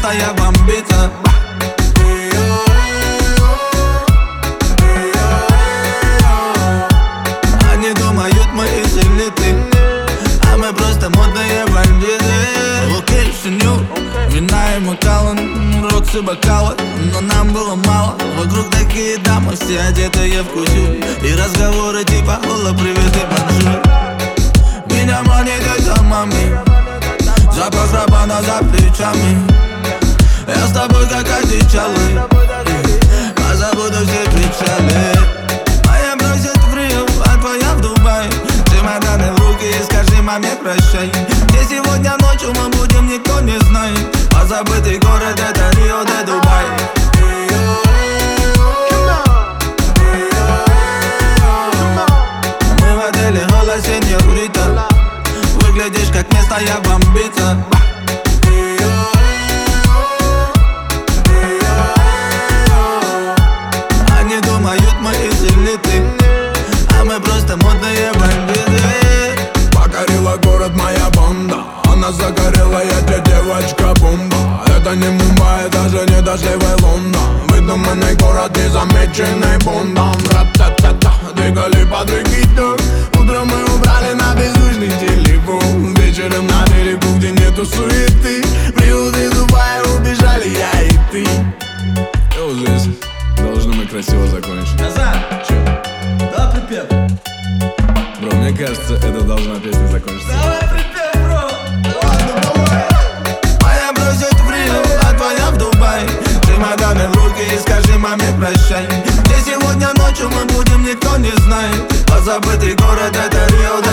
место я бомбиться. Они думают, мы из элиты, а мы просто модные бандиты. Локейшн, вина и Макалан, рокс и бокалы, но нам было мало. Вокруг такие дамы, все одетые в кусю, и разговоры типа «Ола, привет и бонжур». Меня манит это мами, запах рабана за плечами. Я с тобой как одичалый, позабуду все печали. Моя бросит в Рио, а твоя в Дубае. Чемоданы в руки и скажи маме прощай. Где сегодня ночью мы будем, никто не знает. Позабытый город это Рио де Дубай. Мы в отеле Ола, сеньорита. Выглядишь как место я бомбиться. Они думают, мы из элиты, а мы просто модные бандиты. Покорила город моя банда, она загорелая, где девочка бомба. Это не Мумбай, даже не дождливый Лондон. Выдуманный город, незамеченный Бондом. Ра-та-та-та, двигали под рекиту. Утром мы убрали на беззвучный телефон. Вечером на берегу, где нету суеты. В Рио де Дубай убежали я и ты. И вот здесь должны мы красиво закончить. Назад! Че? Да, припев. Бро, мне кажется, это должна песня закончиться. Давай припев, бро! Ладно, давай! Моя бросит в Рио, а твоя в Дубай. Чемоданы в руки и скажи маме прощай. Где сегодня ночью мы будем, никто не знает. Позабытый город это Рио де